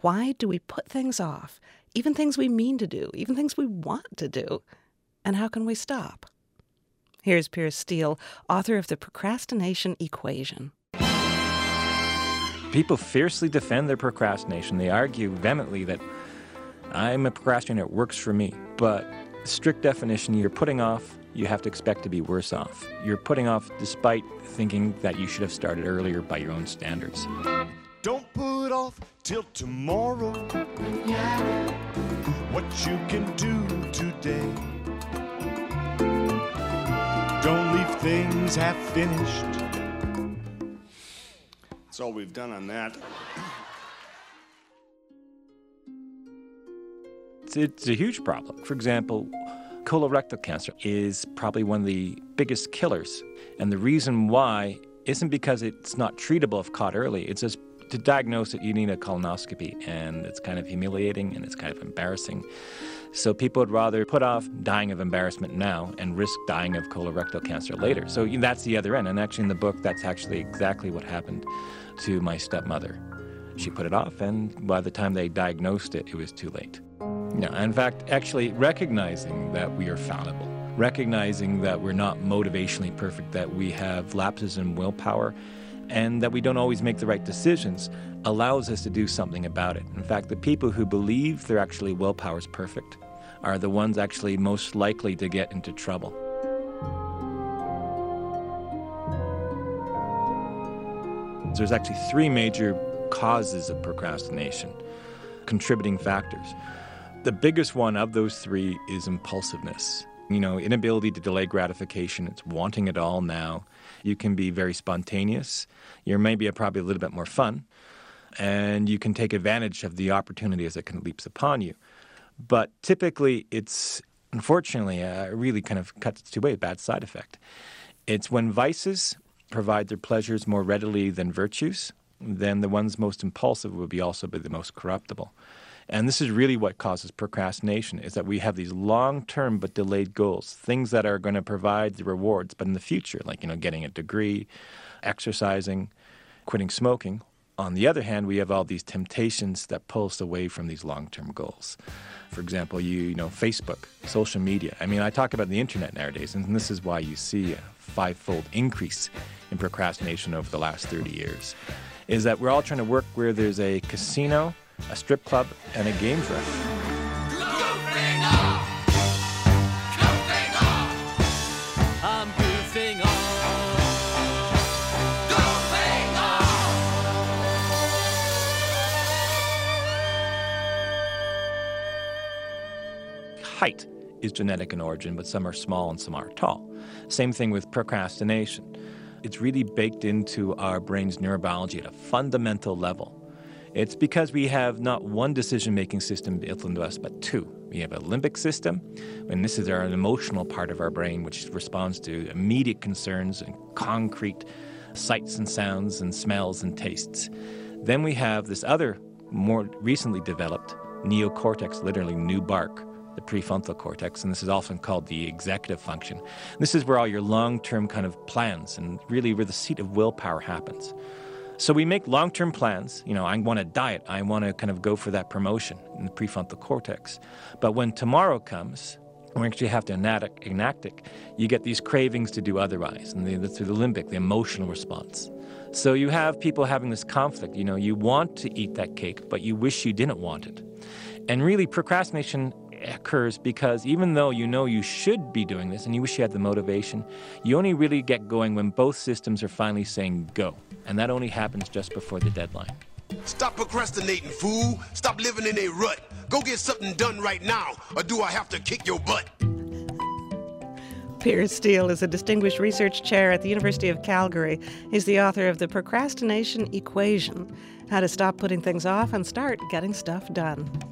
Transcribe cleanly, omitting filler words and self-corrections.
Why do we put things off, even things we mean to do, even things we want to do? And how can we stop? Here's Piers Steel, author of The Procrastination Equation. People fiercely defend their procrastination. They argue vehemently that I'm a procrastinator, it works for me. But strict definition, you're putting off, you have to expect to be worse off. You're putting off despite thinking that you should have started earlier by your own standards. Don't put off till tomorrow what you can do today. Don't leave things half finished. That's all we've done on that. It's a huge problem. For example, colorectal cancer is probably one of the biggest killers. And the reason why isn't because it's not treatable if caught early. It's just to diagnose it, you need a colonoscopy. And it's kind of humiliating and it's kind of embarrassing. So people would rather put off dying of embarrassment now and risk dying of colorectal cancer later. So that's the other end. And actually in the book, that's actually exactly what happened to my stepmother. She put it off, and by the time they diagnosed it, it was too late. In fact, actually recognizing that we are fallible, recognizing that we're not motivationally perfect, that we have lapses in willpower, and that we don't always make the right decisions, allows us to do something about it. In fact, the people who believe their actually willpower is perfect are the ones actually most likely to get into trouble. There's actually three major causes of procrastination, contributing factors. The biggest one of those three is impulsiveness. Inability to delay gratification. It's wanting it all now. You can be very spontaneous. You're maybe probably a little bit more fun. And you can take advantage of the opportunity as it kind of leaps upon you. But typically it's, unfortunately, really kind of cuts two ways, bad side effect. It's when vices provide their pleasures more readily than virtues, then the ones most impulsive would also be the most corruptible. And this is really what causes procrastination, is that we have these long-term but delayed goals, things that are going to provide the rewards, but in the future, like, getting a degree, exercising, quitting smoking. On the other hand, we have all these temptations that pull us away from these long-term goals. For example, Facebook, social media. I talk about the internet nowadays, and this is why you see a five-fold increase in procrastination over the last 30 years, is that we're all trying to work where there's a casino, a strip club, and a games ref. Height is genetic in origin, but some are small and some are tall. Same thing with procrastination. It's really baked into our brain's neurobiology at a fundamental level. It's because we have not one decision-making system built into us, but two. We have a limbic system, and this is our emotional part of our brain, which responds to immediate concerns and concrete sights and sounds and smells and tastes. Then we have this other, more recently developed, neocortex, literally new bark, the prefrontal cortex, and this is often called the executive function. This is where all your long-term kind of plans and really where the seat of willpower happens. So we make long-term plans. I want to diet. I want to kind of go for that promotion in the prefrontal cortex. But when tomorrow comes, we actually have to enact it. You get these cravings to do otherwise, and through the limbic, the emotional response. So you have people having this conflict. You want to eat that cake, but you wish you didn't want it. And really, procrastination occurs because even though you should be doing this and you wish you had the motivation, you only really get going when both systems are finally saying go. And that only happens just before the deadline. Stop procrastinating, fool. Stop living in a rut. Go get something done right now, or do I have to kick your butt? Piers Steel is a distinguished research chair at the University of Calgary. He's the author of The Procrastination Equation, How to Stop Putting Things Off and Start Getting Stuff Done.